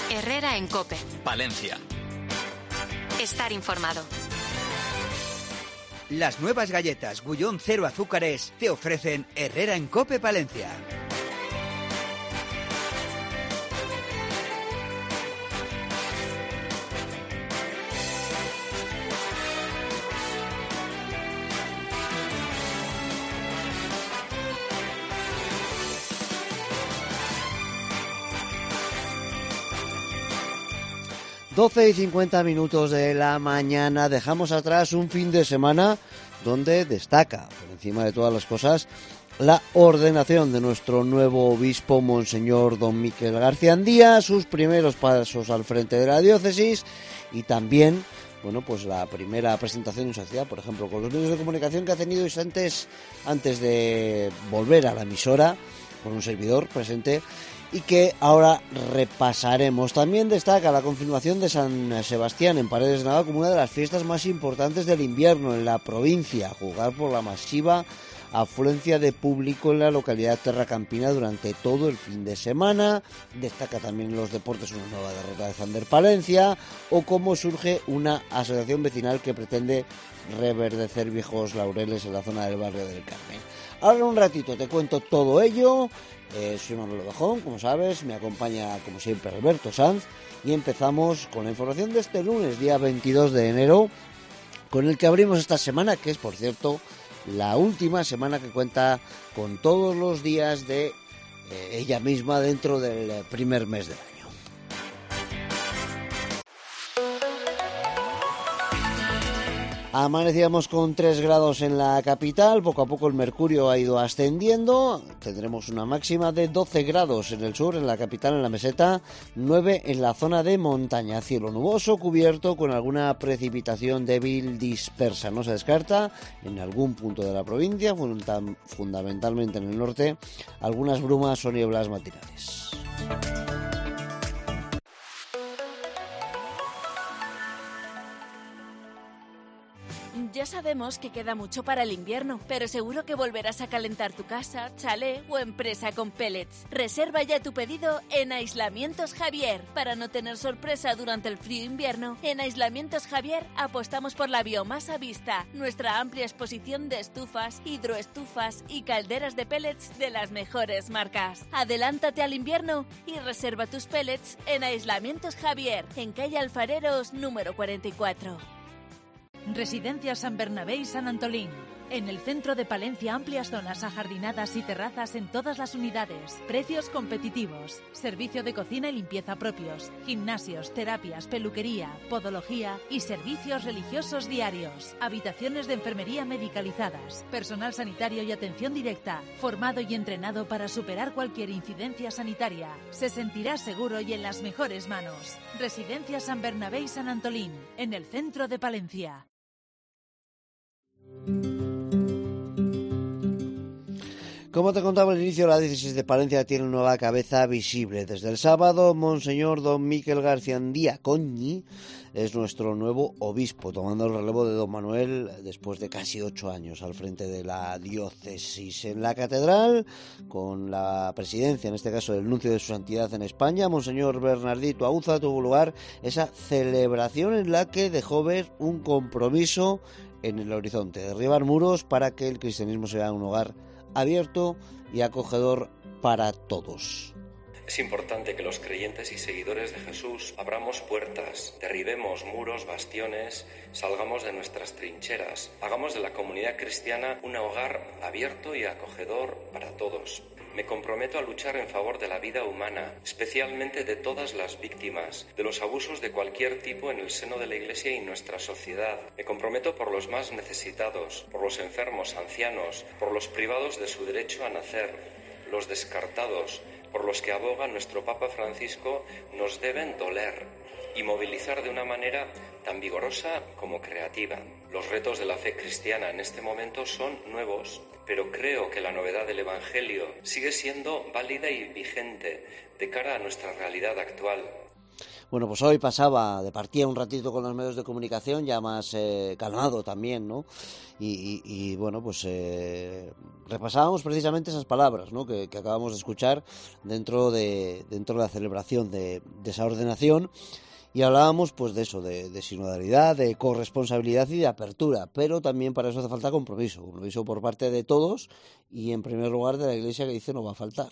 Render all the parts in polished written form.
Herrera en COPE. Palencia. Estar informado. Las nuevas galletas Gullón 0 azúcares te ofrecen Herrera en COPE Palencia. Doce y 50 minutos de la mañana, dejamos atrás un fin de semana donde destaca, por encima de todas las cosas, la ordenación de nuestro nuevo obispo, Monseñor Don Miquel García Andía, sus primeros pasos al frente de la diócesis y también, bueno, pues la primera presentación en sociedad, por ejemplo, con los medios de comunicación que ha tenido antes de volver a la emisora, con un servidor presente, y que ahora repasaremos. También destaca la confirmación de San Sebastián en Paredes de Nava como una de las fiestas más importantes del invierno en la provincia, jugar por la masiva afluencia de público en la localidad terracampina durante todo el fin de semana. Destaca también en los deportes una nueva derrota de Zander Palencia, o cómo surge una asociación vecinal que pretende reverdecer viejos laureles en la zona del barrio del Carmen. Ahora en un ratito te cuento todo ello. Soy Manuel Ovejón, como sabes, me acompaña como siempre Alberto Sanz y empezamos con la información de este lunes, día 22 de enero, con el que abrimos esta semana, que es, por cierto, la última semana que cuenta con todos los días de ella misma dentro del primer mes del año. Amanecíamos con 3 grados en la capital, poco a poco el mercurio ha ido ascendiendo, tendremos una máxima de 12 grados en el sur, en la capital, en la meseta, 9 en la zona de montaña, cielo nuboso, cubierto con alguna precipitación débil dispersa, no se descarta en algún punto de la provincia, fundamentalmente en el norte, algunas brumas o nieblas matinales. Ya sabemos que queda mucho para el invierno, pero seguro que volverás a calentar tu casa, chalet o empresa con pellets. Reserva ya tu pedido en Aislamientos Javier. Para no tener sorpresa durante el frío invierno, en Aislamientos Javier apostamos por la biomasa vista, nuestra amplia exposición de estufas, hidroestufas y calderas de pellets de las mejores marcas. Adélántate al invierno y reserva tus pellets en Aislamientos Javier, en calle Alfareros número 44. Residencia San Bernabé y San Antolín. En el centro de Palencia, amplias zonas ajardinadas y terrazas en todas las unidades. Precios competitivos. Servicio de cocina y limpieza propios. Gimnasios, terapias, peluquería, podología y servicios religiosos diarios. Habitaciones de enfermería medicalizadas. Personal sanitario y atención directa. Formado y entrenado para superar cualquier incidencia sanitaria. Se sentirá seguro y en las mejores manos. Residencia San Bernabé y San Antolín. En el centro de Palencia. Como te contaba al inicio, la diócesis de Palencia tiene una nueva cabeza visible. Desde el sábado, Monseñor Don Miquel García Andía Coñi es nuestro nuevo obispo, tomando el relevo de Don Manuel después de casi 8 años al frente de la diócesis. En la catedral, con la presidencia, en este caso del nuncio de su santidad en España, Monseñor Bernardito Auza, tuvo lugar esa celebración en la que dejó ver un compromiso en el horizonte, derribar muros para que el cristianismo sea un hogar abierto y acogedor para todos. Es importante que los creyentes y seguidores de Jesús abramos puertas, derribemos muros, bastiones, salgamos de nuestras trincheras, hagamos de la comunidad cristiana un hogar abierto y acogedor para todos. Me comprometo a luchar en favor de la vida humana, especialmente de todas las víctimas, de los abusos de cualquier tipo en el seno de la Iglesia y nuestra sociedad. Me comprometo por los más necesitados, por los enfermos, ancianos, por los privados de su derecho a nacer, los descartados, por los que aboga nuestro Papa Francisco, nos deben doler y movilizar de una manera tan vigorosa como creativa. Los retos de la fe cristiana en este momento son nuevos, pero creo que la novedad del Evangelio sigue siendo válida y vigente de cara a nuestra realidad actual. Bueno, pues hoy departía un ratito con los medios de comunicación, ya más calmado también, ¿no? Y bueno, pues repasábamos precisamente esas palabras, ¿no? que acabamos de escuchar dentro de la celebración de esa ordenación. Y hablábamos pues de eso, de sinodalidad, de corresponsabilidad y de apertura, pero también para eso hace falta compromiso por parte de todos y en primer lugar de la Iglesia, que dice no va a faltar.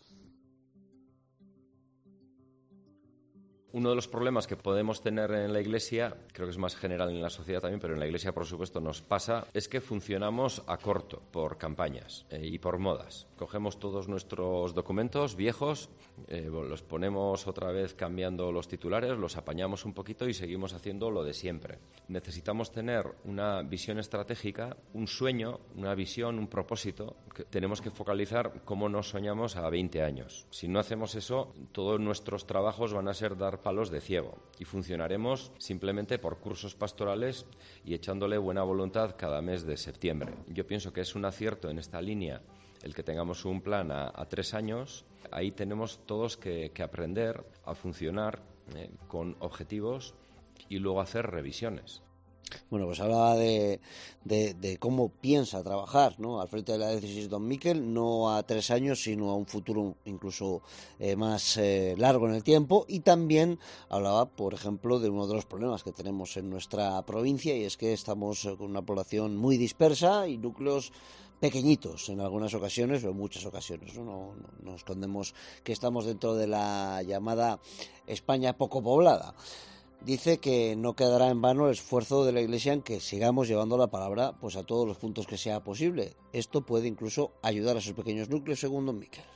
Uno de los problemas que podemos tener en la Iglesia, creo que es más general en la sociedad también, pero en la Iglesia por supuesto nos pasa, es que funcionamos a corto por campañas y por modas. Cogemos todos nuestros documentos viejos, los ponemos otra vez cambiando los titulares, los apañamos un poquito y seguimos haciendo lo de siempre. Necesitamos tener una visión estratégica, un sueño, una visión, un propósito. Tenemos que focalizar cómo nos soñamos a 20 años. Si no hacemos eso, todos nuestros trabajos van a ser dar palos de ciego y funcionaremos simplemente por cursos pastorales y echándole buena voluntad cada mes de septiembre. Yo pienso que es un acierto en esta línea el que tengamos un plan a 3 años. Ahí tenemos todos que aprender a funcionar con objetivos y luego hacer revisiones. Bueno, pues hablaba de cómo piensa trabajar, ¿no?, al frente de la diócesis don Miquel, no a 3 años, sino a un futuro incluso más largo en el tiempo. Y también hablaba, por ejemplo, de uno de los problemas que tenemos en nuestra provincia, y es que estamos con una población muy dispersa y núcleos pequeñitos en algunas ocasiones, o en muchas ocasiones, ¿no? No escondemos que estamos dentro de la llamada España poco poblada. Dice que no quedará en vano el esfuerzo de la Iglesia en que sigamos llevando la palabra pues a todos los puntos que sea posible. Esto puede incluso ayudar a esos pequeños núcleos, según don Miquel.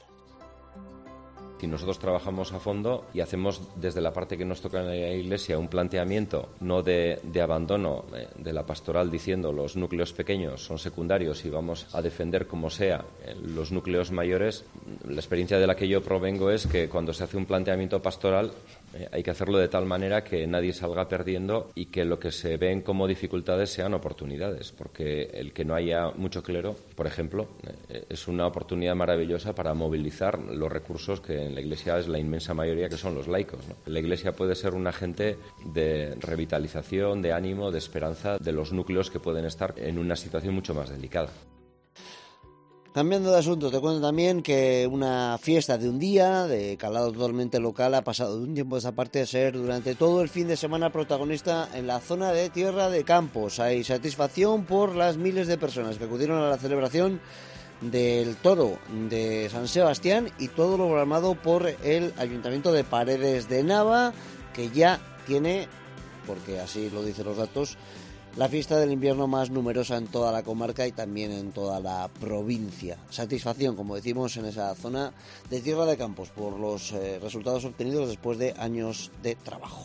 Si nosotros trabajamos a fondo y hacemos desde la parte que nos toca en la Iglesia un planteamiento no de abandono de la pastoral diciendo los núcleos pequeños son secundarios y vamos a defender como sea los núcleos mayores, la experiencia de la que yo provengo es que cuando se hace un planteamiento pastoral hay que hacerlo de tal manera que nadie salga perdiendo y que lo que se ven como dificultades sean oportunidades, porque el que no haya mucho clero, por ejemplo, es una oportunidad maravillosa para movilizar los recursos que en la Iglesia es la inmensa mayoría, que son los laicos, ¿no? La Iglesia puede ser un agente de revitalización, de ánimo, de esperanza de los núcleos que pueden estar en una situación mucho más delicada. Cambiando de asunto, te cuento también que una fiesta de un día, de calado totalmente local, ha pasado de un tiempo de esa parte a ser durante todo el fin de semana protagonista en la zona de Tierra de Campos. Hay satisfacción por las miles de personas que acudieron a la celebración del Toro de San Sebastián y todo lo programado por el Ayuntamiento de Paredes de Nava, que ya tiene, porque así lo dicen los datos, la fiesta del invierno más numerosa en toda la comarca y también en toda la provincia. Satisfacción, como decimos, en esa zona de Tierra de Campos por los resultados obtenidos después de años de trabajo.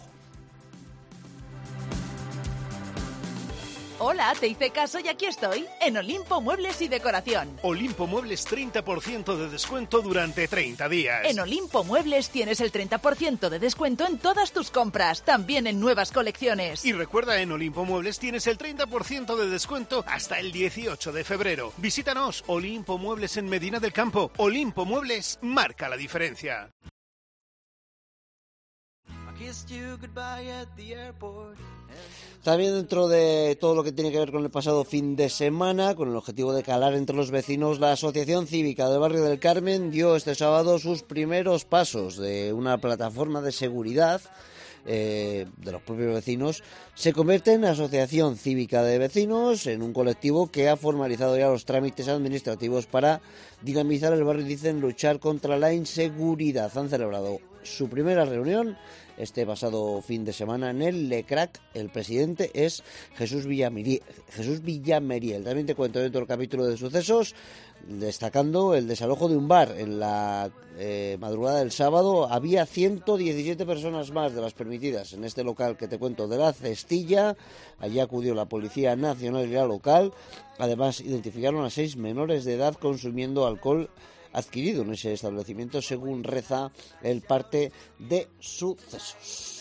Hola, te hice caso y aquí estoy, en Olimpo Muebles y Decoración. Olimpo Muebles 30% de descuento durante 30 días. En Olimpo Muebles tienes el 30% de descuento en todas tus compras, también en nuevas colecciones. Y recuerda, en Olimpo Muebles tienes el 30% de descuento hasta el 18 de febrero. Visítanos, Olimpo Muebles en Medina del Campo. Olimpo Muebles marca la diferencia. También dentro de todo lo que tiene que ver con el pasado fin de semana, con el objetivo de calar entre los vecinos, la Asociación Cívica del Barrio del Carmen dio este sábado sus primeros pasos de una plataforma de seguridad de los propios vecinos. Se convierte en Asociación Cívica de Vecinos, en un colectivo que ha formalizado ya los trámites administrativos para dinamizar el barrio y dicen luchar contra la inseguridad. Han celebrado su primera reunión este pasado fin de semana en el Lecrac. El presidente es Jesús Villameriel. También te cuento dentro del capítulo de sucesos, destacando el desalojo de un bar. En la madrugada del sábado había 117 personas más de las permitidas en este local que te cuento de la Cestilla. Allí acudió la Policía Nacional y la local. Además identificaron a 6 menores de edad consumiendo alcohol adquirido en ese establecimiento, según reza el parte de sucesos.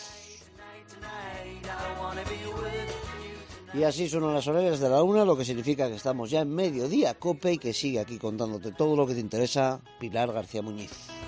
Y así suenan las horarias de la 1, lo que significa que estamos ya en Mediodía Cope y que sigue aquí contándote todo lo que te interesa Pilar García Muñiz.